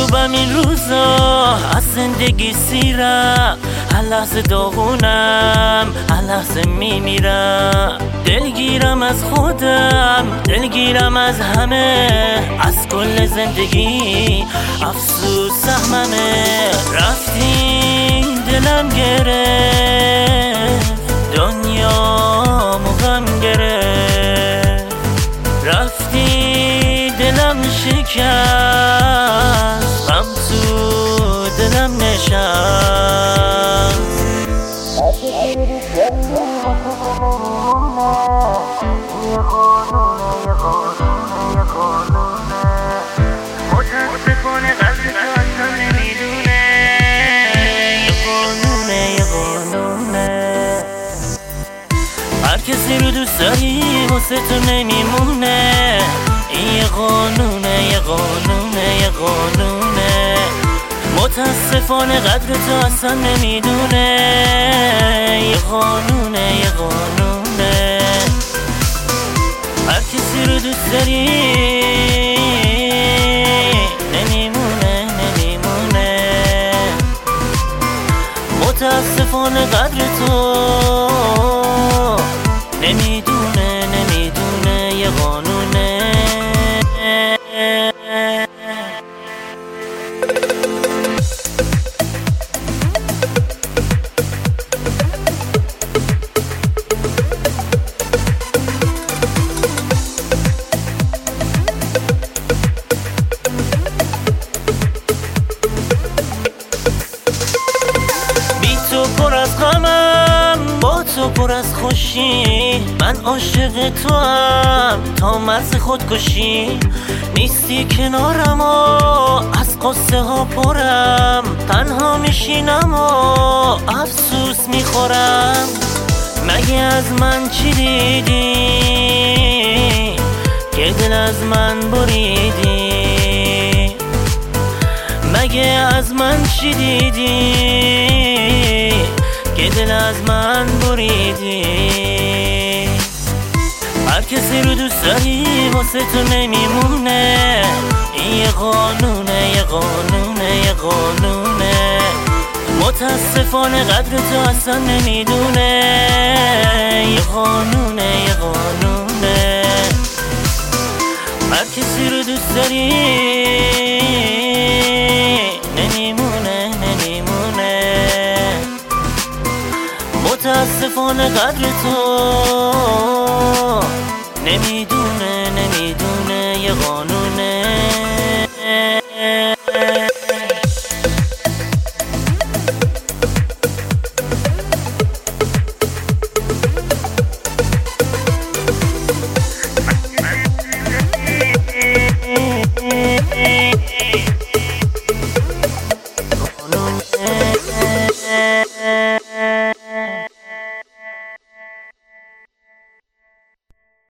خوبم این روزا از زندگی سیرم، هر لحظه داغونم، هر لحظه میمیرم. دلگیرم از خودم، دلگیرم از همه، از کل زندگی افسوس سهممه. رفتی دلم گرفت، دنیا غم گرفت. رفتی دلم شکست، غم تو دلم نشست. متاسفانه قلب تو اصلا نمیدونه، یه قانونه، یه قانونه. هر کسی رو دوست داری واسه تو نمیمونه. این یه قانونه، یه قانونه، یه قانونه. متاسفانه قدر تو اصلا نمیدونه. یه قانونه، یه قانونه. هر کسی رو دوست داری نمیمونه، نمیمونه. متاسفانه قدر تو نمیدونه، نمیدونه. یه قانونه. تو پر از غمم، با تو پر از خوشی. من عاشق تو هم تا مرز خودکشی. نیستی کنارم و از قصه ها پرم، تنها میشینم و افسوس میخورم. مگه از من چی دیدی که دل از من بریدی؟ مگه از من چی دیدی که دل از من بریدی؟ هر کسی رو دوست داری واسه تو نمیمونه. این یه قانونه، یه قانونه، یه قانونه. متاسفانه قدر تو اصلا نمیدونه. یه قانونه، یه قانونه. هر کسی رو دوست داری نمیمونه، نمیمونه. متاسفانه قدر تو نمیدونه، نمیدونه. یه قانونه.